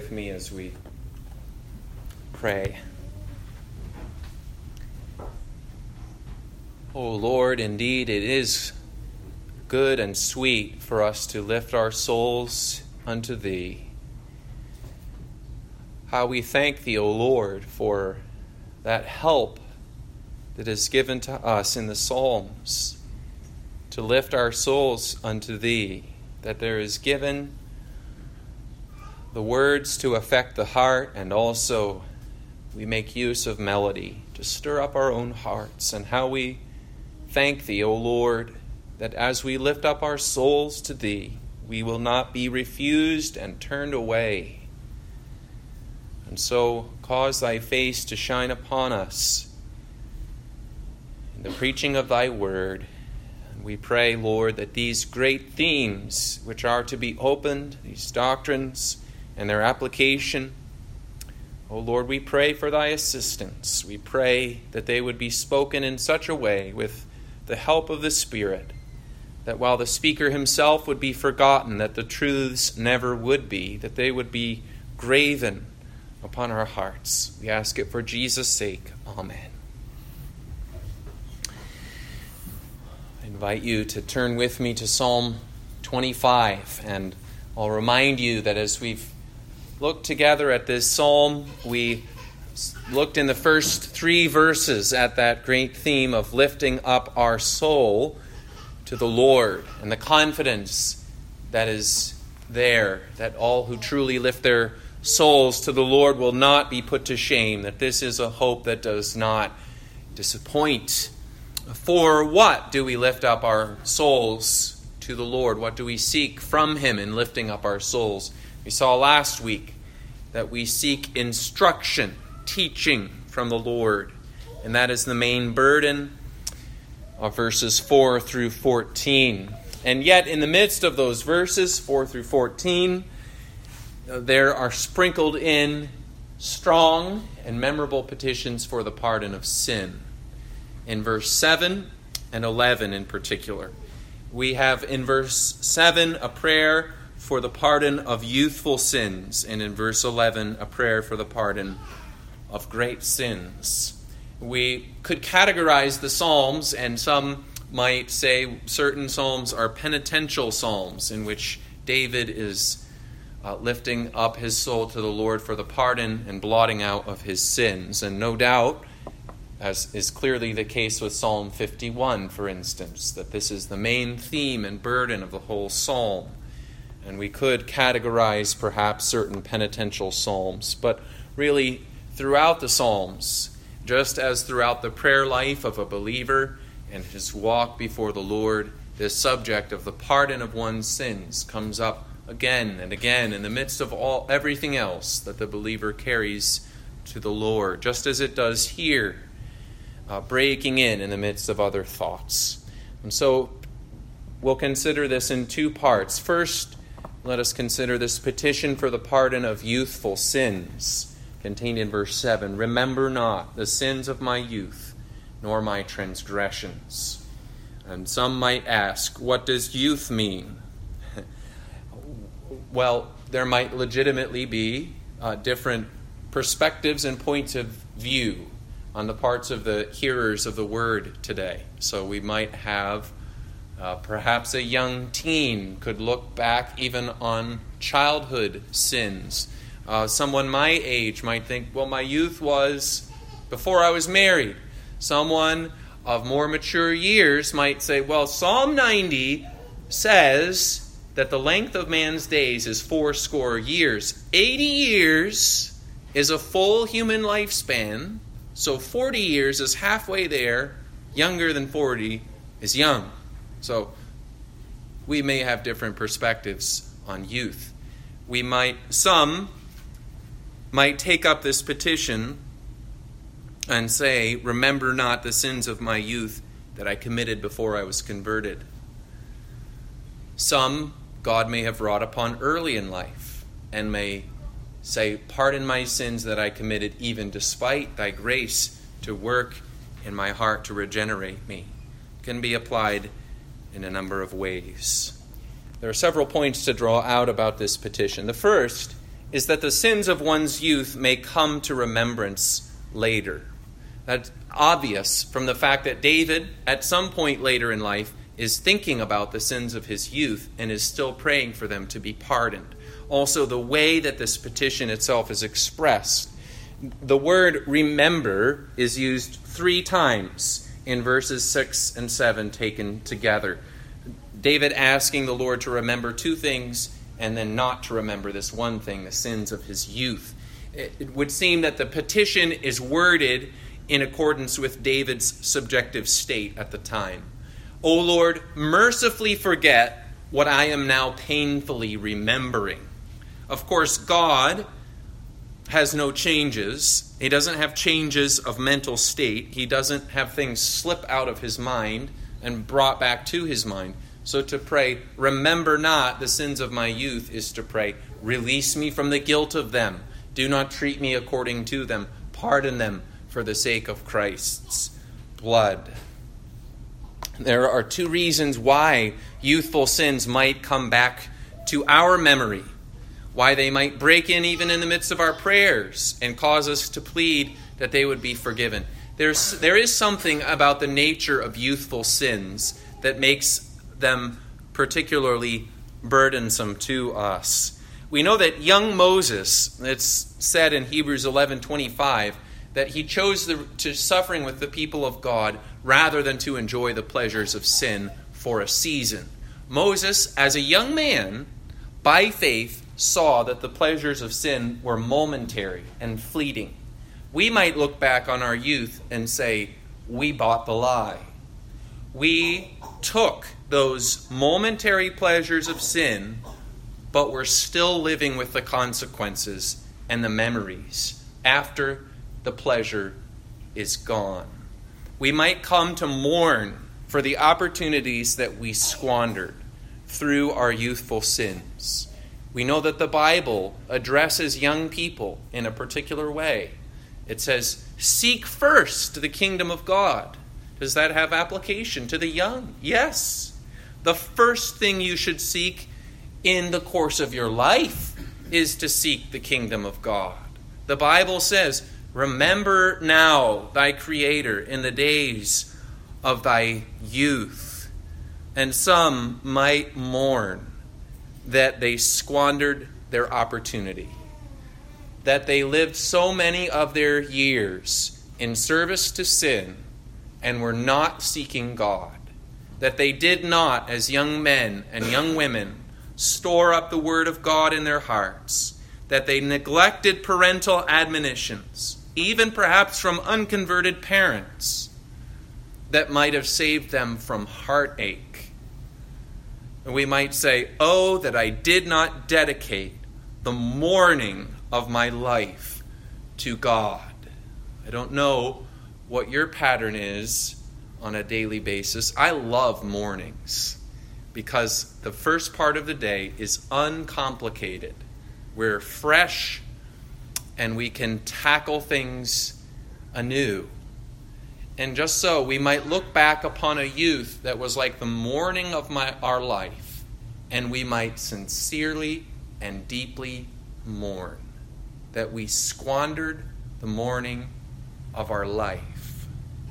with me as we pray. O Lord, indeed it is good and sweet for us to lift our souls unto Thee. How we thank Thee, O Lord, for that help that is given to us in the Psalms to lift our souls unto Thee, that there is given the words to affect the heart, and also we make use of melody to stir up our own hearts. And how we thank Thee, O Lord, that as we lift up our souls to Thee, we will not be refused and turned away. And so cause Thy face to shine upon us in the preaching of Thy word. And we pray, Lord, that these great themes which are to be opened, these doctrines and their application, O Lord, we pray for Thy assistance. We pray that they would be spoken in such a way with the help of the Spirit, that while the speaker himself would be forgotten, that the truths never would be, that they would be graven upon our hearts. We ask it for Jesus' sake. Amen. I invite you to turn with me to Psalm 25, and I'll remind you that as we've looked together at this psalm, we looked in the first 3 verses at that great theme of lifting up our soul to the Lord, and the confidence that is there, that all who truly lift their souls to the Lord will not be put to shame, that this is a hope that does not disappoint. For what do we lift up our souls to the Lord? What do we seek from Him in lifting up our souls? We saw last week that we seek instruction, teaching from the Lord, and that is the main burden of verses 4 through 14. And yet in the midst of those verses, 4 through 14, there are sprinkled in strong and memorable petitions for the pardon of sin. In verse 7 and 11 in particular, we have in verse 7 a prayer for the pardon of youthful sins, and in verse 11 a prayer for the pardon of great sins. We could categorize the Psalms, and some might say certain Psalms are penitential Psalms in which David is lifting up his soul to the Lord for the pardon and blotting out of his sins. And no doubt, as is clearly the case with Psalm 51, for instance, that this is the main theme and burden of the whole psalm. And we could categorize perhaps certain penitential psalms. But really, throughout the Psalms, just as throughout the prayer life of a believer and his walk before the Lord, this subject of the pardon of one's sins comes up again and again in the midst of everything else that the believer carries to the Lord, just as it does here, breaking in the midst of other thoughts. And so we'll consider this in 2 parts. First, let us consider this petition for the pardon of youthful sins, contained in verse 7. Remember not the sins of my youth, nor my transgressions. And some might ask, what does youth mean? Well, there might legitimately be different perspectives and points of view on the parts of the hearers of the word today. So we might have perhaps a young teen could look back even on childhood sins. Someone my age might think, well, my youth was before I was married. Someone of more mature years might say, well, Psalm 90 says that the length of man's days is 80 years. 80 years is a full human lifespan, so 40 years is halfway there. Younger than 40 is young. So we may have different perspectives on youth. Some might take up this petition and say, remember not the sins of my youth that I committed before I was converted. Some God may have wrought upon early in life and may say, pardon my sins that I committed even despite thy grace to work in my heart to regenerate me. It can be applied in a number of ways. There are several points to draw out about this petition. The first is that the sins of one's youth may come to remembrance later. That's obvious from the fact that David, at some point later in life, is thinking about the sins of his youth and is still praying for them to be pardoned. Also, the way that this petition itself is expressed. The word remember is used 3 times in verses 6 and 7 taken together. David asking the Lord to remember 2 things and then not to remember this one thing, the sins of his youth. It would seem that the petition is worded in accordance with David's subjective state at the time. O Lord, mercifully forget what I am now painfully remembering. Of course, God has no changes. He doesn't have changes of mental state. He doesn't have things slip out of his mind and brought back to his mind. So to pray, remember not the sins of my youth, is to pray, release me from the guilt of them. Do not treat me according to them. Pardon them for the sake of Christ's blood. There are 2 reasons why youthful sins might come back to our memory, why they might break in even in the midst of our prayers and cause us to plead that they would be forgiven. There is something about the nature of youthful sins that makes them particularly burdensome to us. We know that young Moses, it's said in Hebrews 11:25, that he chose to suffering with the people of God rather than to enjoy the pleasures of sin for a season. Moses, as a young man, by faith, saw that the pleasures of sin were momentary and fleeting. We might look back on our youth and say, we bought the lie. We took those momentary pleasures of sin, but we're still living with the consequences and the memories after the pleasure is gone. We might come to mourn for the opportunities that we squandered through our youthful sins. We know that the Bible addresses young people in a particular way. It says, seek first the kingdom of God. Does that have application to the young? Yes. The first thing you should seek in the course of your life is to seek the kingdom of God. The Bible says, remember now thy Creator in the days of thy youth. And some might mourn that they squandered their opportunity, that they lived so many of their years in service to sin and were not seeking God, that they did not, as young men and young women, store up the word of God in their hearts, that they neglected parental admonitions, even perhaps from unconverted parents, that might have saved them from heartache. And we might say, oh, that I did not dedicate the morning of my life to God. I don't know what your pattern is on a daily basis. I love mornings because the first part of the day is uncomplicated. We're fresh and we can tackle things anew. And just so, we might look back upon a youth that was like the morning of our life, and we might sincerely and deeply mourn that we squandered the morning of our life.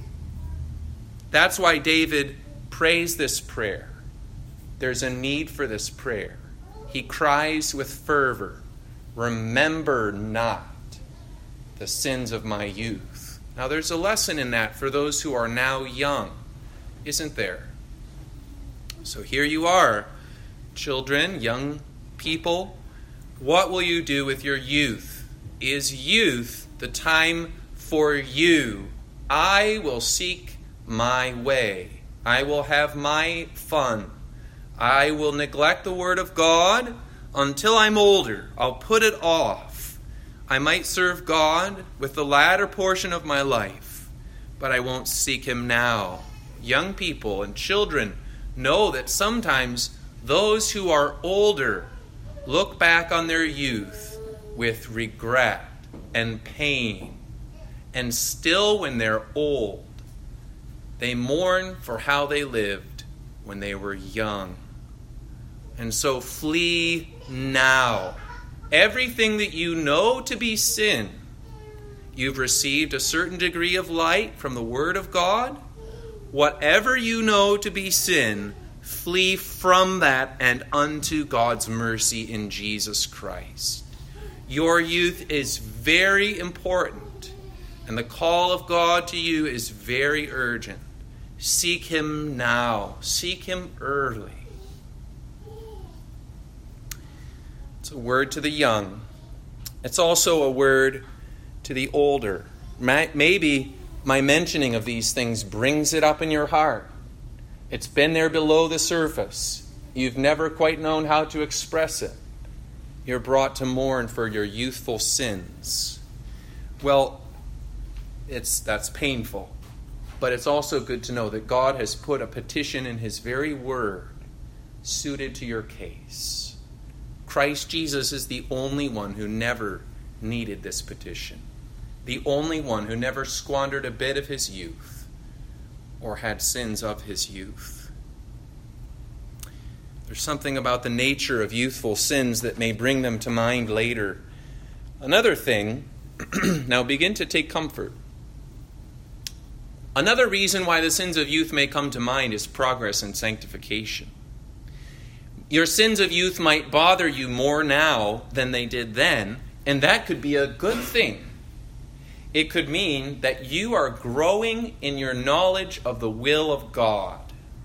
That's why David prays this prayer. There's a need for this prayer. He cries with fervor, remember not the sins of my youth. Now there's a lesson in that for those who are now young, isn't there? So here you are, children, young people. What will you do with your youth? Is youth the time for you? I will seek my way. I will have my fun. I will neglect the word of God until I'm older. I'll put it off. I might serve God with the latter portion of my life, but I won't seek him now. Young people and children know that sometimes those who are older look back on their youth with regret and pain. And still when they're old, they mourn for how they lived when they were young. And so flee now everything that you know to be sin, you've received a certain degree of light from the Word of God. Whatever you know to be sin, flee from that and unto God's mercy in Jesus Christ. Your youth is very important, and the call of God to you is very urgent. Seek Him now. Seek Him early. It's a word to the young. It's also a word to the older. Maybe my mentioning of these things brings it up in your heart. It's been there below the surface. You've never quite known how to express it. You're brought to mourn for your youthful sins. Well, that's painful. But it's also good to know that God has put a petition in His very word suited to your case. Christ Jesus is the only one who never needed this petition. The only one who never squandered a bit of his youth or had sins of his youth. There's something about the nature of youthful sins that may bring them to mind later. Another thing, now begin to take comfort. Another reason why the sins of youth may come to mind is progress in sanctification. Your sins of youth might bother you more now than they did then, and that could be a good thing. It could mean that you are growing in your knowledge of the will of God.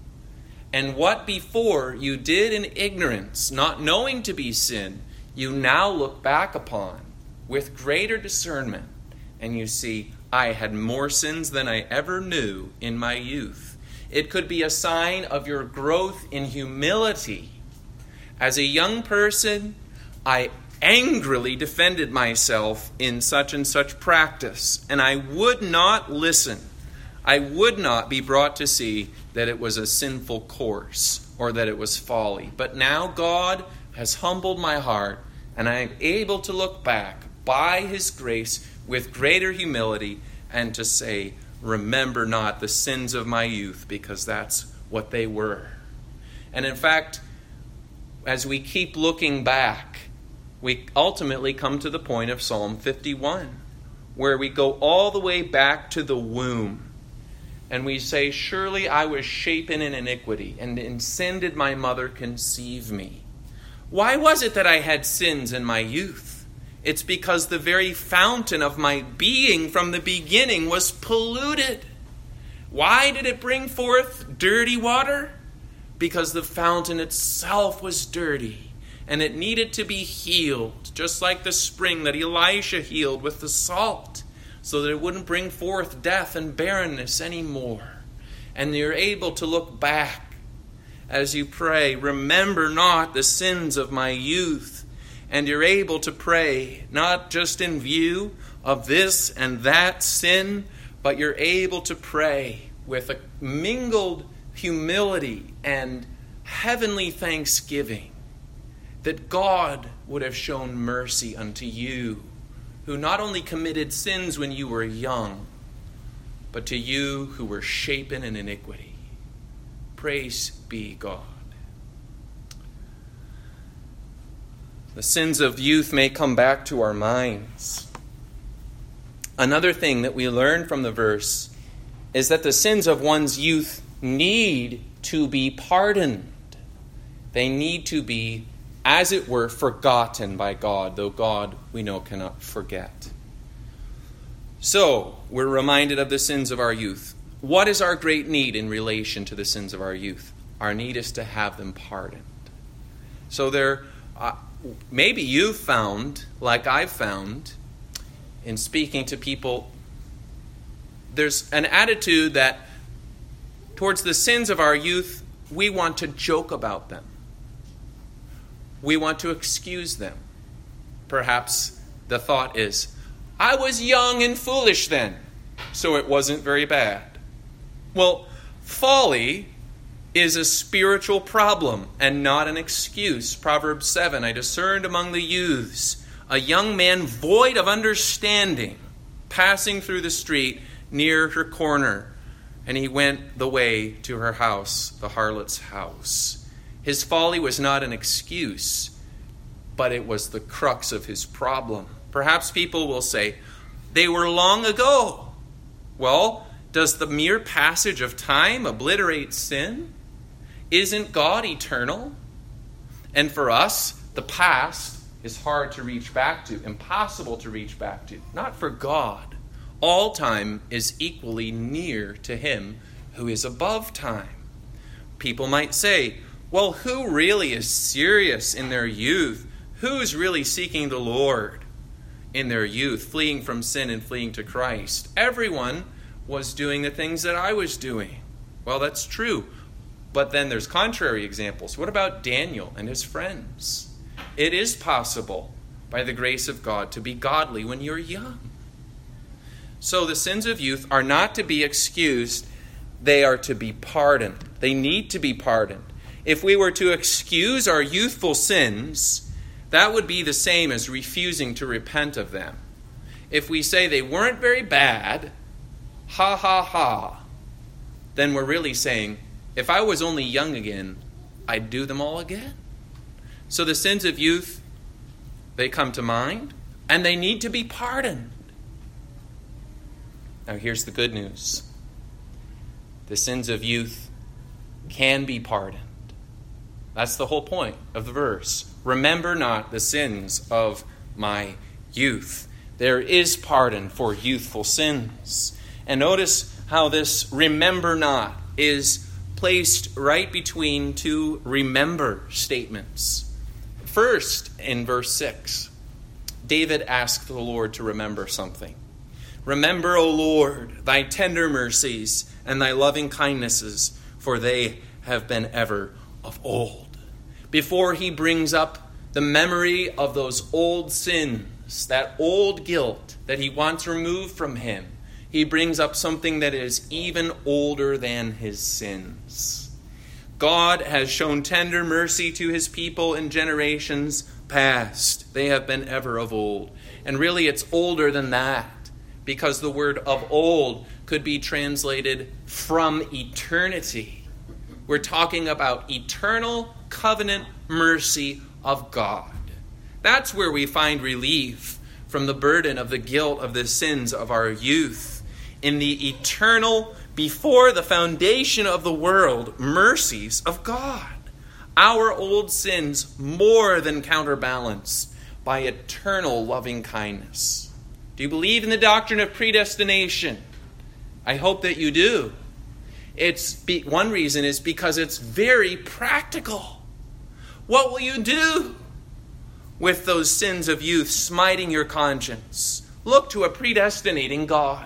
And what before you did in ignorance, not knowing to be sin, you now look back upon with greater discernment, and you see, I had more sins than I ever knew in my youth. It could be a sign of your growth in humility. As a young person, I angrily defended myself in such and such practice, and I would not listen. I would not be brought to see that it was a sinful course or that it was folly. But now God has humbled my heart, and I am able to look back by His grace with greater humility and to say, remember not the sins of my youth, because that's what they were. And in fact, as we keep looking back, we ultimately come to the point of Psalm 51, where we go all the way back to the womb. And we say, surely I was shapen in iniquity, and in sin did my mother conceive me. Why was it that I had sins in my youth? It's because the very fountain of my being from the beginning was polluted. Why did it bring forth dirty water? Because the fountain itself was dirty, and it needed to be healed, just like the spring that Elisha healed with the salt, so that it wouldn't bring forth death and barrenness anymore. And you're able to look back as you pray, remember not the sins of my youth. And you're able to pray not just in view of this and that sin, but you're able to pray with a mingled humility and heavenly thanksgiving that God would have shown mercy unto you, who not only committed sins when you were young, but to you who were shapen in iniquity. Praise be God. The sins of youth may come back to our minds. Another thing that we learn from the verse is that the sins of one's youth need to be pardoned. They need to be, as it were, forgotten by God, though God, we know, cannot forget. So, we're reminded of the sins of our youth. What is our great need in relation to the sins of our youth? Our need is to have them pardoned. So maybe you've found, like I've found, in speaking to people, there's an attitude that towards the sins of our youth, we want to joke about them. We want to excuse them. Perhaps the thought is, I was young and foolish then, so it wasn't very bad. Well, folly is a spiritual problem and not an excuse. Proverbs 7, I discerned among the youths a young man void of understanding, passing through the street near her corner. And he went the way to her house, the harlot's house. His folly was not an excuse, but it was the crux of his problem. Perhaps people will say, they were long ago. Well, does the mere passage of time obliterate sin? Isn't God eternal? And for us, the past is hard to reach back to, impossible to reach back to. Not for God. All time is equally near to him who is above time. People might say, well, who really is serious in their youth? Who's really seeking the Lord in their youth, fleeing from sin and fleeing to Christ? Everyone was doing the things that I was doing. Well, that's true. But then there's contrary examples. What about Daniel and his friends? It is possible, by the grace of God, to be godly when you're young. So the sins of youth are not to be excused. They are to be pardoned. They need to be pardoned. If we were to excuse our youthful sins, that would be the same as refusing to repent of them. If we say they weren't very bad, ha ha ha, then we're really saying, if I was only young again, I'd do them all again. So the sins of youth, they come to mind, and they need to be pardoned. Now here's the good news. The sins of youth can be pardoned. That's the whole point of the verse. Remember not the sins of my youth. There is pardon for youthful sins. And notice how this remember not is placed right between two remember statements. First, in verse 6, David asked the Lord to remember something. Remember, O Lord, thy tender mercies and thy loving kindnesses, for they have been ever of old. Before he brings up the memory of those old sins, that old guilt that he wants removed from him, he brings up something that is even older than his sins. God has shown tender mercy to his people in generations past. They have been ever of old. And really it's older than that, because the word of old could be translated from eternity. We're talking about eternal covenant mercy of God. That's where we find relief from the burden of the guilt of the sins of our youth. In the eternal, before the foundation of the world, mercies of God. Our old sins more than counterbalanced by eternal loving kindness. Do you believe in the doctrine of predestination? I hope that you do. One reason is because it's very practical. What will you do with those sins of youth smiting your conscience? Look to a predestinating God.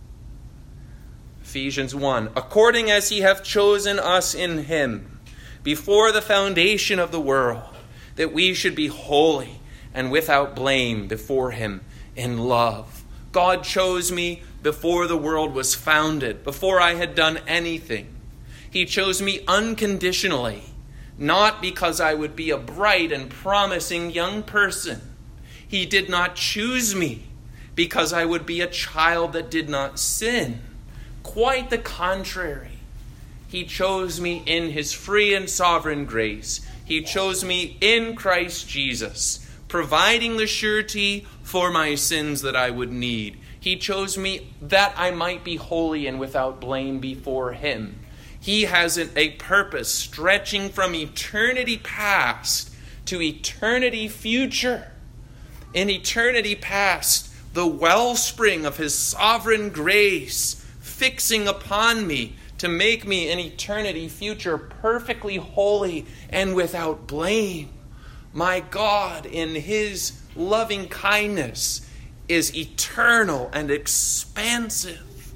Ephesians 1, according as he hath chosen us in him, before the foundation of the world, that we should be holy and without blame before him in love. God chose me before the world was founded, before I had done anything. He chose me unconditionally, not because I would be a bright and promising young person. He did not choose me because I would be a child that did not sin. Quite the contrary. He chose me in his free and sovereign grace. He chose me in Christ Jesus, providing the surety for my sins that I would need. He chose me that I might be holy and without blame before him. He has a purpose stretching from eternity past to eternity future. In eternity past, the wellspring of his sovereign grace fixing upon me to make me in eternity future perfectly holy and without blame. My God, in his loving kindness, is eternal and expansive.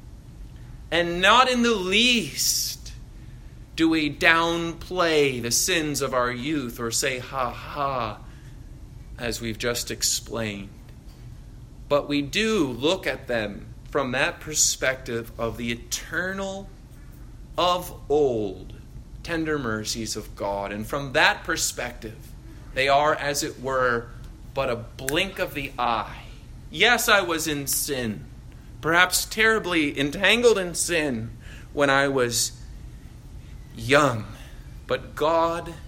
And not in the least do we downplay the sins of our youth or say, ha ha, as we've just explained. But we do look at them from that perspective of the eternal, of old, tender mercies of God. And from that perspective, they are, as it were, but a blink of the eye. Yes, I was in sin, perhaps terribly entangled in sin when I was young. But God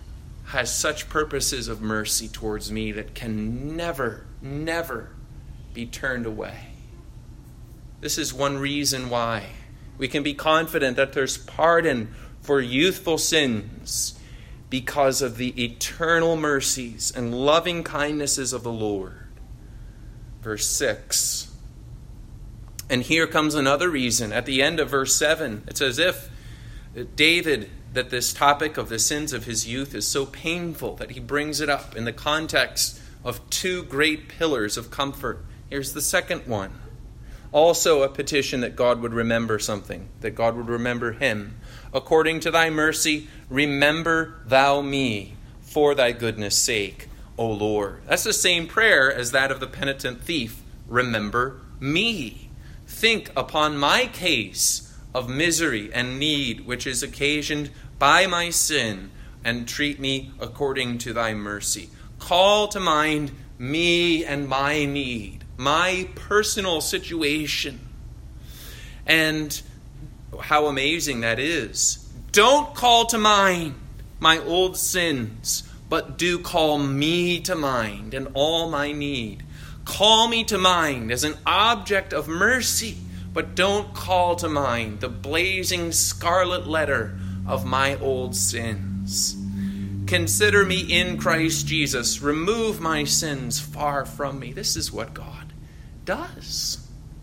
has such purposes of mercy towards me that can never, never be turned away. This is one reason why we can be confident that there's pardon for youthful sins, because of the eternal mercies and loving kindnesses of the Lord. Verse 6. And here comes another reason. At the end of verse 7, it's as if David, that this topic of the sins of his youth is so painful that he brings it up in the context of two great pillars of comfort. Here's the second one. Also a petition that God would remember something, that God would remember him. According to thy mercy, remember thou me for thy goodness' sake, O Lord. That's the same prayer as that of the penitent thief. Remember me. Think upon my case of misery and need, which is occasioned by my sin, and treat me according to thy mercy. Call to mind me and my need, my personal situation. And how amazing that is. Don't call to mind my old sins, but do call me to mind and all my need. Call me to mind as an object of mercy, but don't call to mind the blazing scarlet letter of my old sins. Consider me in Christ Jesus. Remove my sins far from me. This is what God does.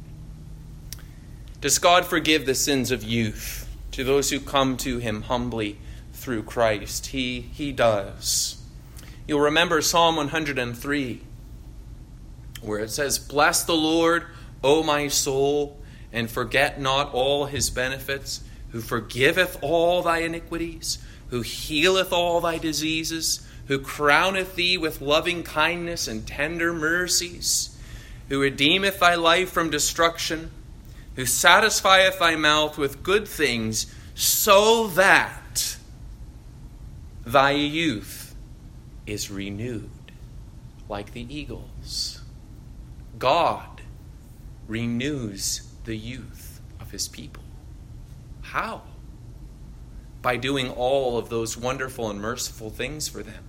Does God forgive the sins of youth to those who come to him humbly through Christ? He does. You'll remember Psalm 103, where it says, Bless the Lord, O my soul, and forget not all his benefits, who forgiveth all thy iniquities, who healeth all thy diseases, who crowneth thee with loving kindness and tender mercies, who redeemeth thy life from destruction, who satisfieth thy mouth with good things, so that thy youth is renewed like the eagles. God renews the youth of his people. How? By doing all of those wonderful and merciful things for them.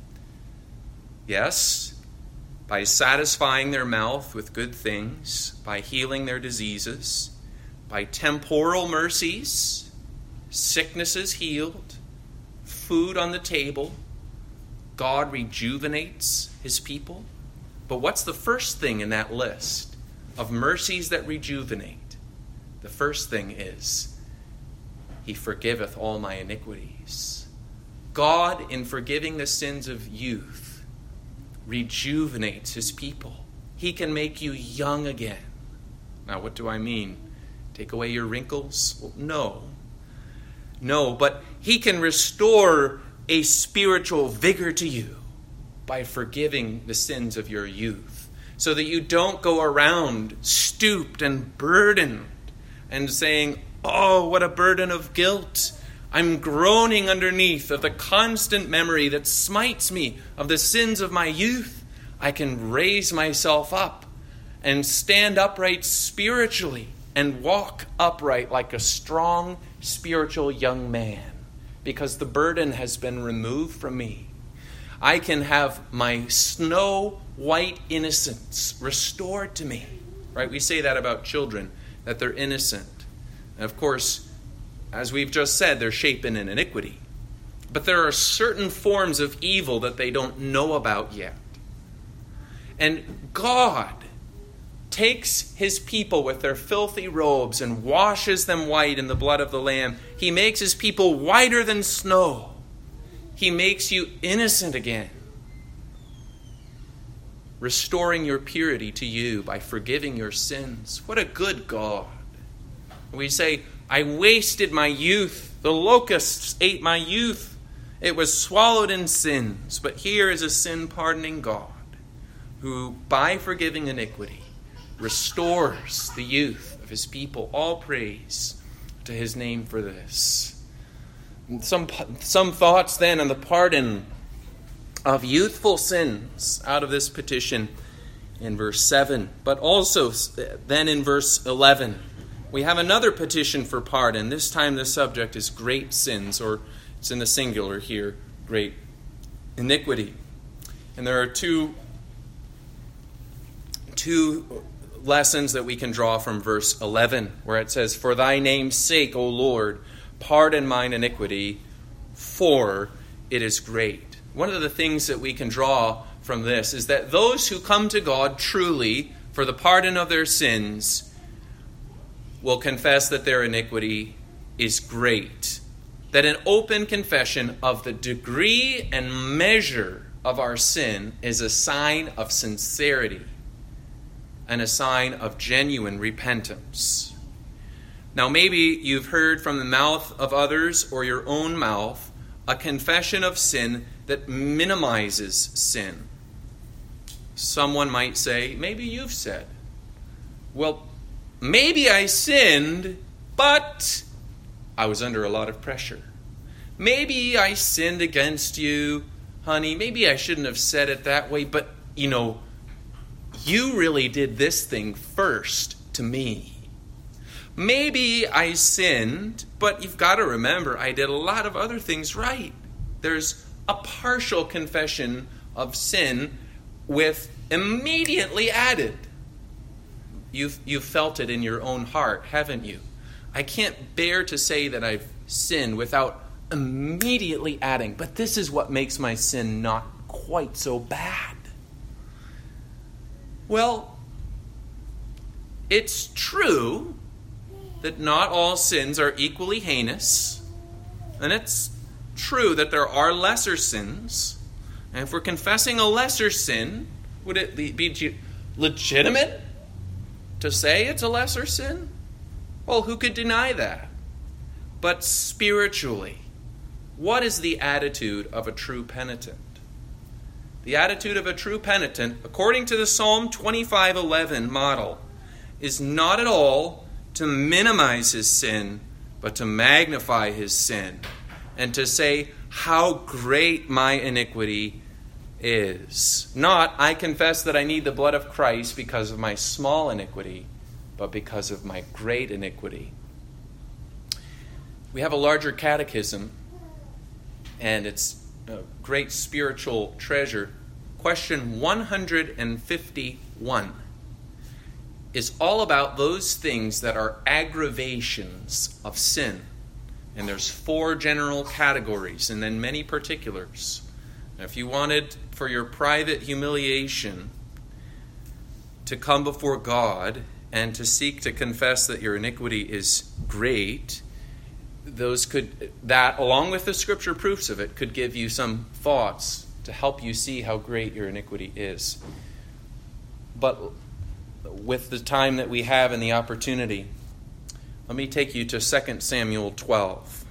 Yes, by satisfying their mouth with good things, by healing their diseases, by temporal mercies, sicknesses healed, food on the table. God rejuvenates his people. But what's the first thing in that list of mercies that rejuvenate? The first thing is, he forgiveth all my iniquities. God, in forgiving the sins of youth, rejuvenates his people. He can make you young again. Now, what do I mean? Take away your wrinkles? Well, no, but he can restore a spiritual vigor to you by forgiving the sins of your youth, so that you don't go around stooped and burdened and saying, oh, what a burden of guilt. I'm groaning underneath of the constant memory that smites me of the sins of my youth. I can raise myself up and stand upright spiritually and walk upright like a strong spiritual young man, because the burden has been removed from me. I can have my snow white innocence restored to me. Right? We say that about children, that they're innocent. And of course, as we've just said, they're shapen in iniquity. But there are certain forms of evil that they don't know about yet. And God takes his people with their filthy robes and washes them white in the blood of the Lamb. He makes his people whiter than snow. He makes you innocent again, restoring your purity to you by forgiving your sins. What a good God. We say, I wasted my youth. The locusts ate my youth. It was swallowed in sins. But here is a sin-pardoning God who, by forgiving iniquity, restores the youth of his people. All praise to his name for this. Some thoughts then on the pardon of youthful sins out of this petition in verse 7. But also then in verse 11, we have another petition for pardon. This time the subject is great sins, or it's in the singular here, great iniquity. And there are two lessons that we can draw from verse 11, where it says, "For thy name's sake, O Lord, pardon mine iniquity, for it is great." One of the things that we can draw from this is that those who come to God truly for the pardon of their sins will confess that their iniquity is great. That an open confession of the degree and measure of our sin is a sign of sincerity and a sign of genuine repentance. Now, maybe you've heard from the mouth of others or your own mouth a confession of sin that minimizes sin. Someone might say, maybe you've said, well, maybe I sinned, but I was under a lot of pressure. Maybe I sinned against you, honey. Maybe I shouldn't have said it that way, but, you really did this thing first to me. Maybe I sinned, but you've got to remember, I did a lot of other things right. There's a partial confession of sin with immediately added. You've felt it in your own heart, haven't you? I can't bear to say that I've sinned without immediately adding, but this is what makes my sin not quite so bad. Well, it's true that not all sins are equally heinous, and it's true that there are lesser sins. And if we're confessing a lesser sin, would it be legitimate to say it's a lesser sin? Well, who could deny that? But spiritually, what is the attitude of a true penitent? The attitude of a true penitent, according to the Psalm 25:11 model, is not at all to minimize his sin, but to magnify his sin, and to say how great my iniquity is. Not, I confess that I need the blood of Christ because of my small iniquity, but because of my great iniquity. We have a larger catechism, and it's a great spiritual treasure. Question 151 is all about those things that are aggravations of sin. And there's 4 general categories and then many particulars. Now, if you wanted for your private humiliation to come before God and to seek to confess that your iniquity is great, that along with the scripture proofs of it could give you some thoughts to help you see how great your iniquity is. But with the time that we have and the opportunity, let me take you to 2 Samuel 12,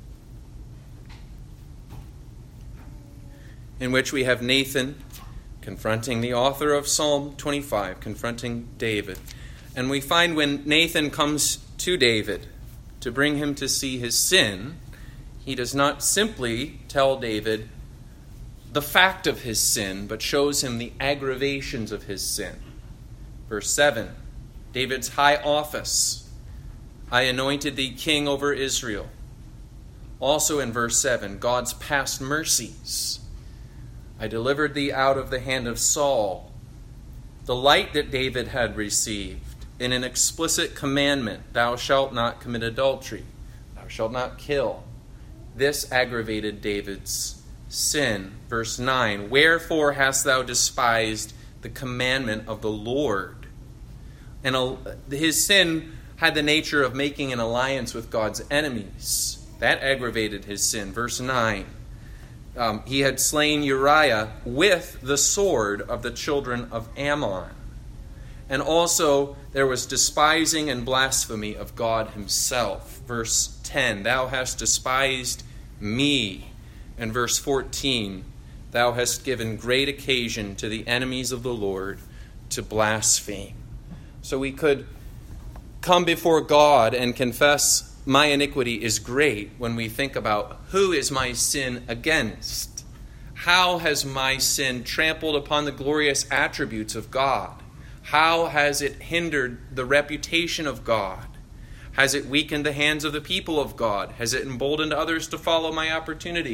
in which we have Nathan confronting the author of Psalm 25, confronting David. And we find when Nathan comes to David to bring him to see his sin, he does not simply tell David the fact of his sin, but shows him the aggravations of his sin. Verse 7, David's high office. I anointed thee king over Israel. Also in verse 7, God's past mercies. I delivered thee out of the hand of Saul. The light that David had received in an explicit commandment, thou shalt not commit adultery, thou shalt not kill. This aggravated David's sin. Verse 9, wherefore hast thou despised the commandment of the Lord? And his sin had the nature of making an alliance with God's enemies. That aggravated his sin. Verse 9, he had slain Uriah with the sword of the children of Ammon. And also there was despising and blasphemy of God himself. Verse 10, thou hast despised me. And verse 14, thou hast given great occasion to the enemies of the Lord to blaspheme. So we could come before God and confess my iniquity is great when we think about who is my sin against? How has my sin trampled upon the glorious attributes of God? How has it hindered the reputation of God? Has it weakened the hands of the people of God? Has it emboldened others to follow my opportunity?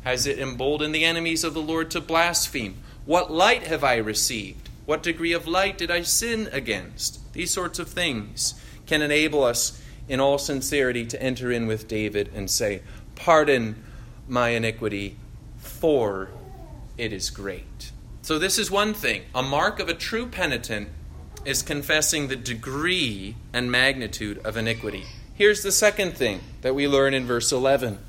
Has it emboldened the enemies of the Lord to blaspheme? What light have I received? What degree of light did I sin against? These sorts of things can enable us in all sincerity to enter in with David and say, pardon my iniquity, for it is great. So this is one thing. A mark of a true penitent is confessing the degree and magnitude of iniquity. Here's the second thing that we learn in verse 11.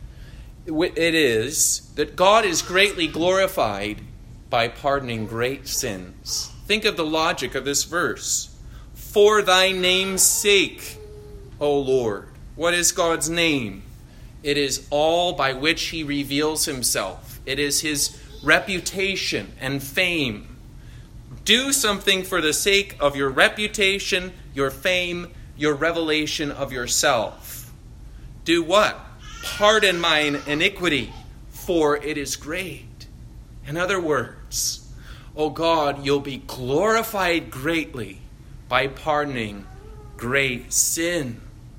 It is that God is greatly glorified by pardoning great sins. Think of the logic of this verse. For thy name's sake, O Lord. What is God's name? It is all by which he reveals himself. It is his reputation and fame. Do something for the sake of your reputation, your fame, your revelation of yourself. Do what? Pardon mine iniquity, for it is great. In other words, O God, you'll be glorified greatly by pardoning great sin.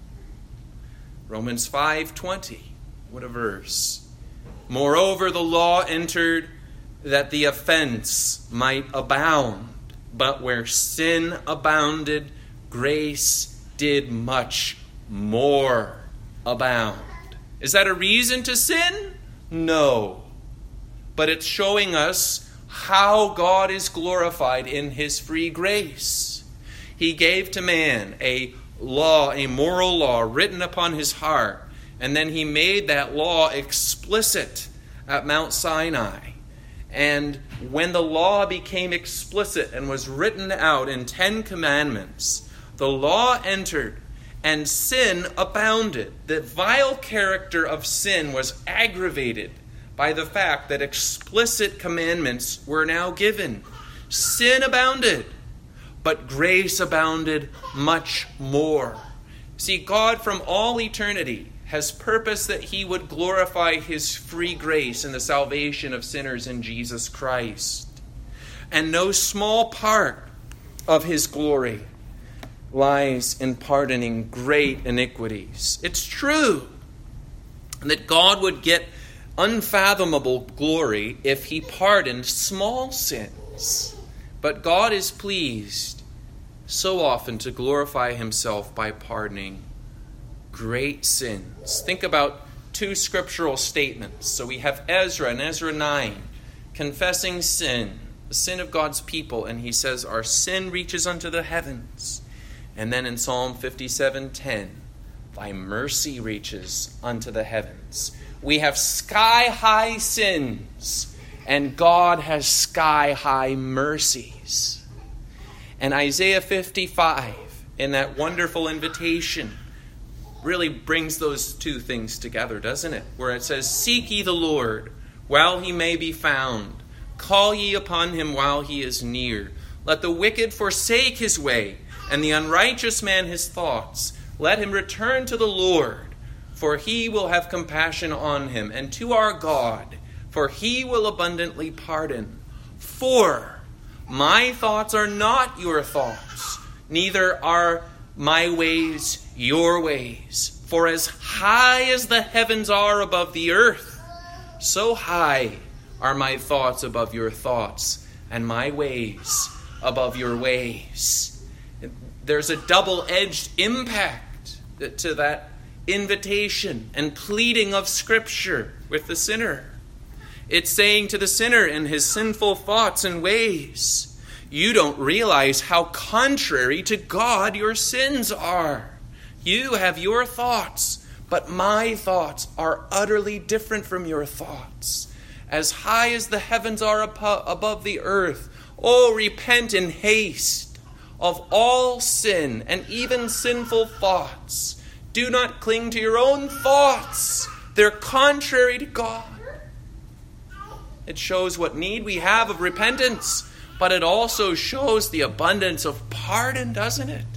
Romans 5:20. What a verse. Moreover, the law entered that the offense might abound. But where sin abounded, grace did much more abound. Is that a reason to sin? No. But it's showing us how God is glorified in his free grace. He gave to man a law, a moral law written upon his heart, and then he made that law explicit at Mount Sinai. And when the law became explicit and was written out in 10 commandments, the law entered and sin abounded. The vile character of sin was aggravated by the fact that explicit commandments were now given. Sin abounded, but grace abounded much more. See, God from all eternity has purposed that he would glorify his free grace in the salvation of sinners in Jesus Christ. And no small part of his glory lies in pardoning great iniquities. It's true that God would get unfathomable glory if he pardoned small sins. But God is pleased so often to glorify himself by pardoning great sins. Think about two scriptural statements. So we have Ezra in Ezra 9 confessing sin, the sin of God's people, and he says our sin reaches unto the heavens. And then in Psalm 57:10, thy mercy reaches unto the heavens. We have sky-high sins, and God has sky-high mercies. And Isaiah 55, in that wonderful invitation, really brings those two things together, doesn't it? Where it says, seek ye the Lord while he may be found. Call ye upon him while he is near. Let the wicked forsake his way, and the unrighteous man his thoughts. Let him return to the Lord, for he will have compassion on him, and to our God, for he will abundantly pardon. For my thoughts are not your thoughts, neither are my ways your ways. For as high as the heavens are above the earth, so high are my thoughts above your thoughts, and my ways above your ways. There's a double-edged impact to that invitation and pleading of Scripture with the sinner. It's saying to the sinner in his sinful thoughts and ways, you don't realize how contrary to God your sins are. You have your thoughts, but my thoughts are utterly different from your thoughts. As high as the heavens are above the earth, oh, repent in haste of all sin and even sinful thoughts. Do not cling to your own thoughts. They're contrary to God. It shows what need we have of repentance, but it also shows the abundance of pardon, doesn't it?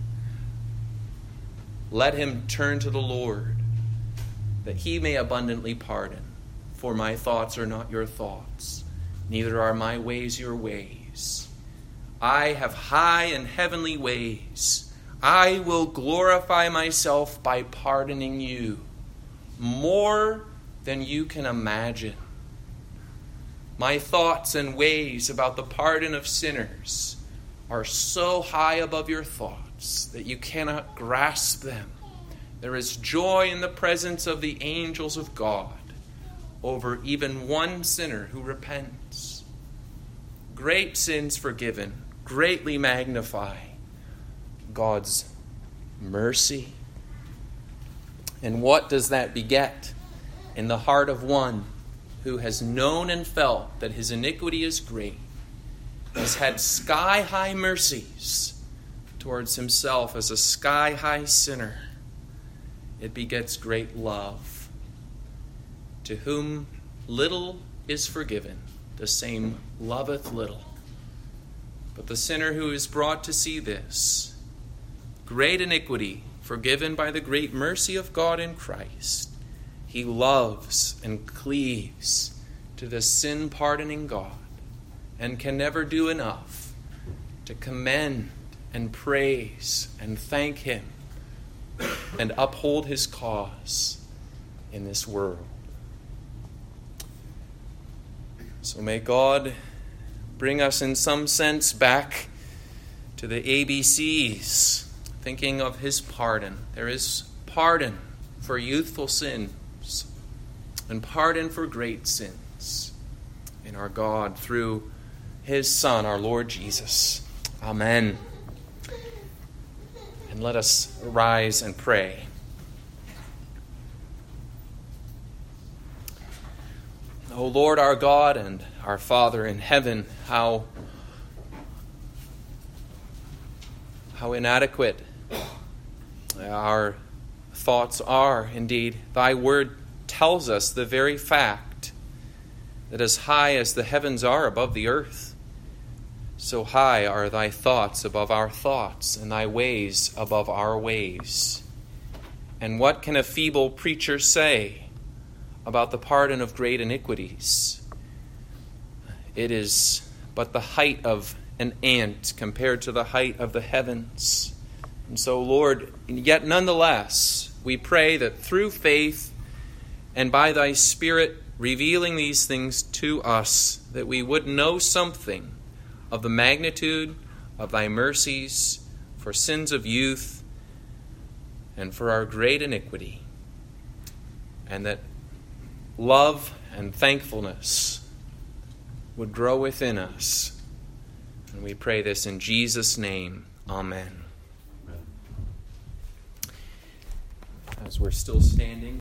Let him turn to the Lord, that he may abundantly pardon. For my thoughts are not your thoughts, neither are my ways your ways. I have high and heavenly ways. I will glorify myself by pardoning you more than you can imagine. My thoughts and ways about the pardon of sinners are so high above your thoughts that you cannot grasp them. There is joy in the presence of the angels of God over even one sinner who repents. Great sins forgiven greatly magnify God's mercy. And what does that beget in the heart of one who has known and felt that his iniquity is great, has had sky-high mercies towards himself as a sky-high sinner? It begets great love. To whom little is forgiven, the same loveth little. But the sinner who is brought to see this great iniquity forgiven by the great mercy of God in Christ, he loves and cleaves to the sin-pardoning God and can never do enough to commend and praise and thank Him and uphold His cause in this world. So may God bring us in some sense back to the ABCs, thinking of His pardon. There is pardon for youthful sins and pardon for great sins in our God through His Son, our Lord Jesus. Amen. And let us rise and pray. O Lord our God and our Father in heaven, how inadequate our thoughts are. Indeed, Thy word tells us the very fact that as high as the heavens are above the earth, so high are Thy thoughts above our thoughts, and Thy ways above our ways. And what can a feeble preacher say about the pardon of great iniquities? It is but the height of an ant compared to the height of the heavens. And so, Lord, yet nonetheless, we pray that through faith and by Thy Spirit revealing these things to us, that we would know something of the magnitude of Thy mercies for sins of youth and for our great iniquity, and that love and thankfulness would grow within us. And we pray this in Jesus' name. Amen. As we're still standing.